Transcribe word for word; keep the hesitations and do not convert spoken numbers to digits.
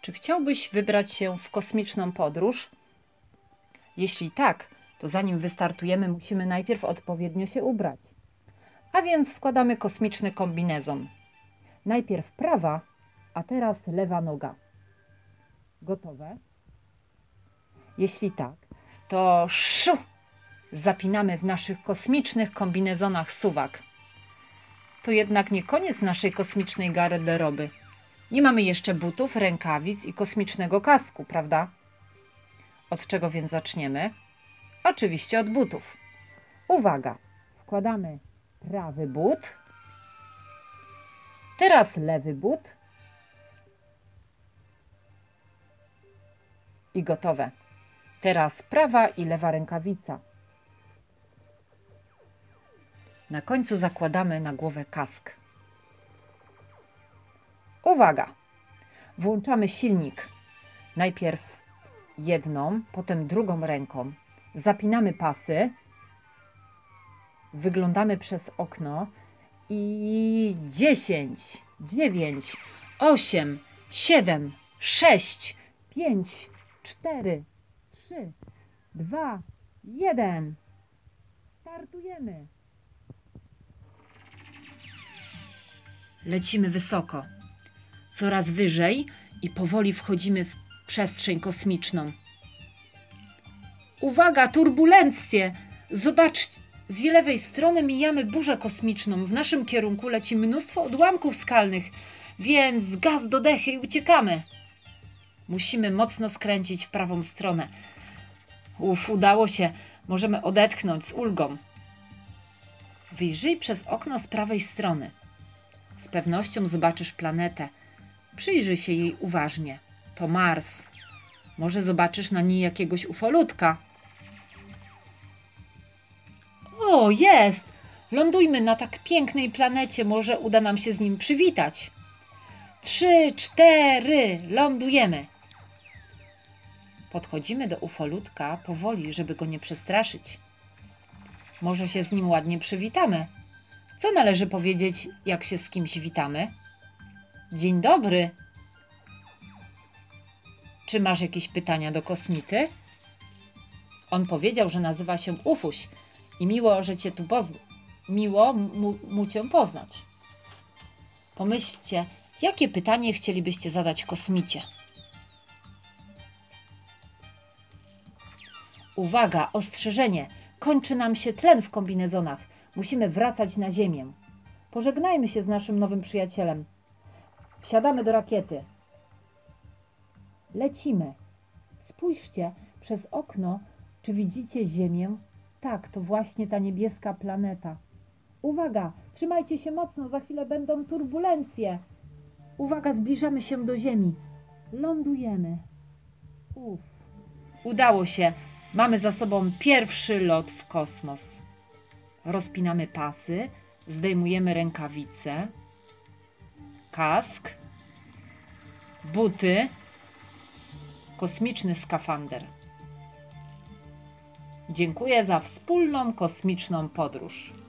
Czy chciałbyś wybrać się w kosmiczną podróż? Jeśli tak, to zanim wystartujemy, musimy najpierw odpowiednio się ubrać. A więc wkładamy kosmiczny kombinezon. Najpierw prawa, a teraz lewa noga. Gotowe? Jeśli tak, to szu! Zapinamy w naszych kosmicznych kombinezonach suwak. To jednak nie koniec naszej kosmicznej garderoby. Nie mamy jeszcze butów, rękawic i kosmicznego kasku, prawda? Od czego więc zaczniemy? Oczywiście od butów. Uwaga! Wkładamy prawy but. Teraz lewy but. I gotowe. Teraz prawa i lewa rękawica. Na końcu zakładamy na głowę kask. Uwaga! Włączamy silnik. Najpierw jedną, potem drugą ręką. Zapinamy pasy. Wyglądamy przez okno i dziesięć, dziewięć, osiem, siedem, sześć, pięć, cztery, trzy, dwa, jeden. Startujemy. Lecimy wysoko, coraz wyżej i powoli wchodzimy w przestrzeń kosmiczną. Uwaga, turbulencje! Zobaczcie, z lewej strony mijamy burzę kosmiczną. W naszym kierunku leci mnóstwo odłamków skalnych, więc gaz do dechy i uciekamy. Musimy mocno skręcić w prawą stronę. Uf, udało się. Możemy odetchnąć z ulgą. Wyjrzyj przez okno z prawej strony. Z pewnością zobaczysz planetę. Przyjrzyj się jej uważnie. To Mars. Może zobaczysz na niej jakiegoś ufolutka. O, jest! Lądujmy na tak pięknej planecie. Może uda nam się z nim przywitać. Trzy, cztery, lądujemy. Podchodzimy do ufolutka powoli, żeby go nie przestraszyć. Może się z nim ładnie przywitamy. Co należy powiedzieć, jak się z kimś witamy? Dzień dobry. Czy masz jakieś pytania do kosmity? On powiedział, że nazywa się Ufuś i miło, że cię tu pozna. Miło mu, mu cię poznać. Pomyślcie, jakie pytanie chcielibyście zadać kosmicie? Uwaga, ostrzeżenie. Kończy nam się tlen w kombinezonach. Musimy wracać na Ziemię. Pożegnajmy się z naszym nowym przyjacielem. Wsiadamy do rakiety. Lecimy. Spójrzcie przez okno, czy widzicie Ziemię? Tak, to właśnie ta niebieska planeta. Uwaga, trzymajcie się mocno, za chwilę będą turbulencje. Uwaga, zbliżamy się do Ziemi. Lądujemy. Uf. Udało się. Mamy za sobą pierwszy lot w kosmos. Rozpinamy pasy, zdejmujemy rękawice, kask, buty, kosmiczny skafander. Dziękuję za wspólną kosmiczną podróż.